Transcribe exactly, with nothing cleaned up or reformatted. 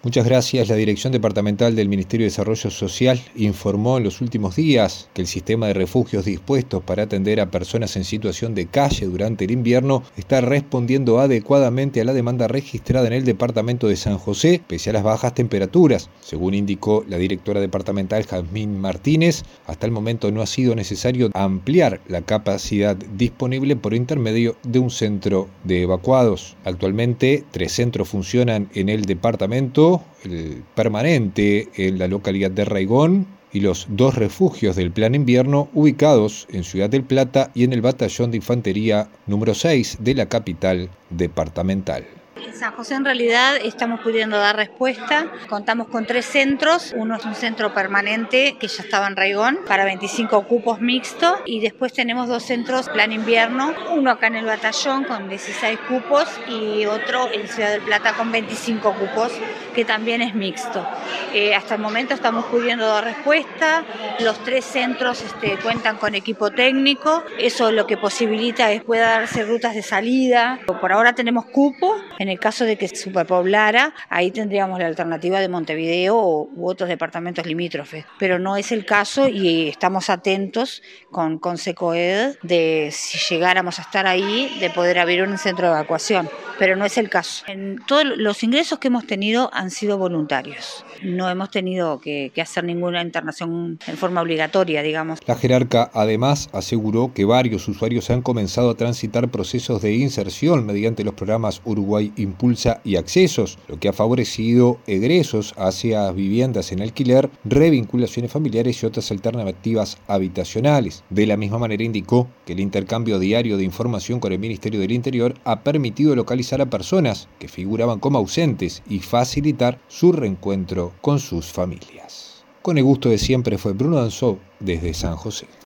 Muchas gracias. La Dirección Departamental del Ministerio de Desarrollo Social informó en los últimos días que el sistema de refugios dispuestos para atender a personas en situación de calle durante el invierno está respondiendo adecuadamente a la demanda registrada en el departamento de San José, pese a las bajas temperaturas. Según indicó la directora departamental Jazmín Martínez, hasta el momento no ha sido necesario ampliar la capacidad disponible por intermedio de un centro de evacuados. Actualmente, tres centros funcionan en el departamento, el permanente en la localidad de Raigón y los dos refugios del Plan Invierno ubicados en Ciudad del Plata y en el Batallón de Infantería número seis de la capital departamental. En San José en realidad estamos pudiendo dar respuesta. Contamos con tres centros. Uno es un centro permanente que ya estaba en Raigón para veinticinco cupos mixtos, y después tenemos dos centros Plan Invierno, uno acá en el Batallón con dieciséis cupos y otro en Ciudad del Plata con veinticinco cupos, que también es mixto. Eh, hasta el momento estamos pudiendo dar respuesta. Los tres centros este, cuentan con equipo técnico. Eso lo que posibilita es pueda darse rutas de salida. Por ahora tenemos cupo. En el caso de que se superpoblara, ahí tendríamos la alternativa de Montevideo o, u otros departamentos limítrofes. Pero no es el caso y estamos atentos con, con SECOED de, si llegáramos a estar ahí, de poder abrir un centro de evacuación. Pero no es el caso. En todos los ingresos que hemos tenido han sido voluntarios. No hemos tenido que, que hacer ninguna internación en forma obligatoria, digamos. La jerarca además aseguró que varios usuarios han comenzado a transitar procesos de inserción mediante los programas Uruguay Impulsa y Accesos, lo que ha favorecido egresos hacia viviendas en alquiler, revinculaciones familiares y otras alternativas habitacionales. De la misma manera indicó que el intercambio diario de información con el Ministerio del Interior ha permitido localizar a personas que figuraban como ausentes y facilitar su reencuentro con sus familias. Con el gusto de siempre fue Bruno Danzó desde San José.